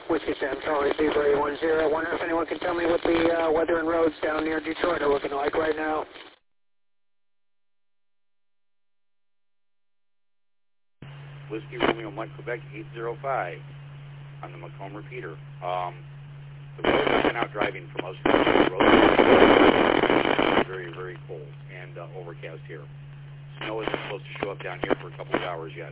Whiskey Sam, Charlie Seabury 10. Wonder if anyone can tell me what the weather and roads down near Detroit are looking like right now. Whiskey Romeo Mike Quebec 805 on the Macomb repeater. The roads I've been out driving from us, the roads are very, very cold and overcast here. Snow isn't supposed to show up down here for a couple of hours yet.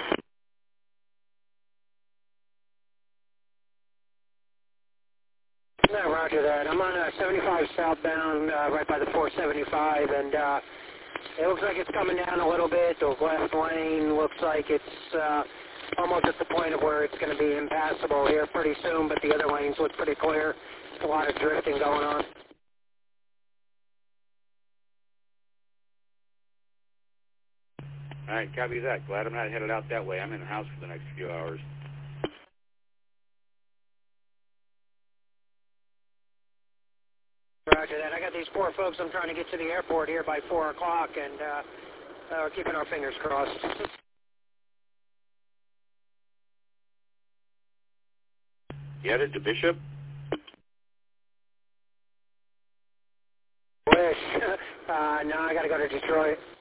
Yeah, roger that. I'm on 75 southbound, right by the 475, and it looks like it's coming down a little bit. The left lane looks like it's almost at the point of where it's going to be impassable here pretty soon, but the other lanes look pretty clear. There's a lot of drifting going on. All right, copy that. Glad I'm not headed out that way. I'm in the house for the next few hours. Roger that. I got these poor folks. I'm trying to get to the airport here by 4 o'clock, and we're keeping our fingers crossed. You headed to Bishop? Wish. No, I got to go to Detroit.